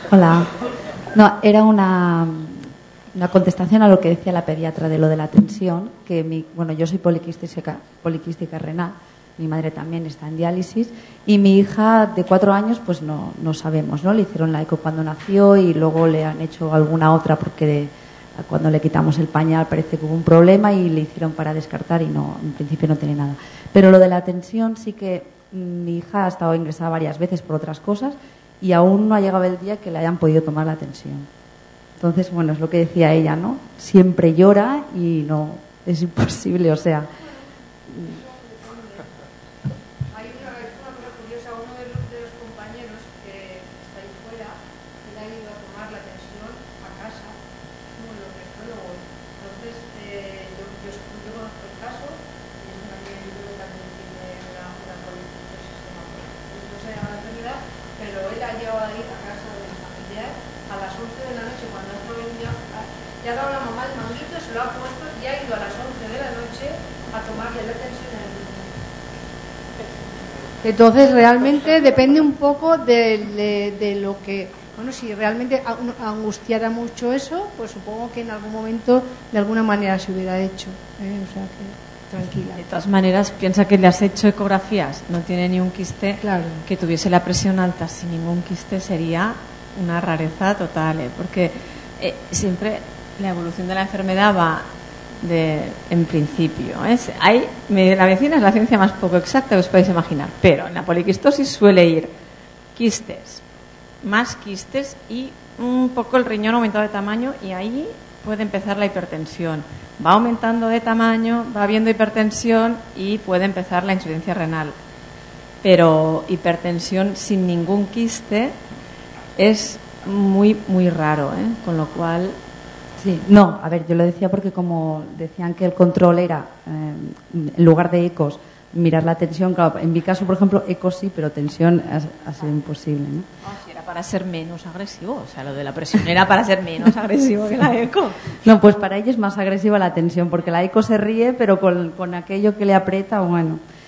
Hola. No, era una contestación a lo que decía la pediatra de lo de la tensión, que yo soy poliquística renal, mi madre también está en diálisis y mi hija de 4 años pues no sabemos, ¿no? Le hicieron la eco cuando nació y luego le han hecho alguna otra porque cuando le quitamos el pañal parece que hubo un problema y le hicieron para descartar y no, en principio no tiene nada. Pero lo de la tensión sí que mi hija ha estado ingresada varias veces por otras cosas y aún no ha llegado el día que le hayan podido tomar la tensión. Entonces, bueno, es lo que decía ella, ¿no? Siempre llora y no, es imposible, o sea. Hay una cosa curiosa, uno de los compañeros que está ahí fuera, él ha ido a tomar la tensión a casa, como los nefrólogos. Entonces, yo conozco el caso, y es una amiga que también tiene una poliposis hematomática. No sé la enfermedad, pero él ha llegado a ir a casa de un familiar a las 11 de la noche, cuando otro venía, le ha dado la mamá el manguito, se lo ha puesto y ha ido a las 11 de la noche a tomarle la tensión en el grupo. Entonces realmente depende un poco de lo que, bueno, si realmente angustiara mucho eso, pues supongo que en algún momento de alguna manera se hubiera hecho, o sea que tranquila. De todas maneras, piensa que le has hecho ecografías, no tiene ni un quiste. Claro. Que tuviese la presión alta sin ningún quiste sería una rareza total, porque siempre la evolución de la enfermedad va en principio. La medicina es la ciencia más poco exacta que os podéis imaginar, pero en la poliquistosis suele ir quistes, más quistes y un poco el riñón aumentado de tamaño, y ahí puede empezar la hipertensión. Va aumentando de tamaño, va habiendo hipertensión y puede empezar la insuficiencia renal. Pero hipertensión sin ningún quiste es muy, muy raro, con lo cual... Sí, no, a ver, yo lo decía porque como decían que el control era, en lugar de ecos, mirar la tensión, claro, en mi caso, por ejemplo, ecos sí, pero tensión ha sido imposible, ¿no? Si era para ser menos agresivo, o sea, lo de la presión era para ser menos agresivo que la eco. No, pues para ella es más agresiva la tensión, porque la eco se ríe, pero con aquello que le aprieta, bueno.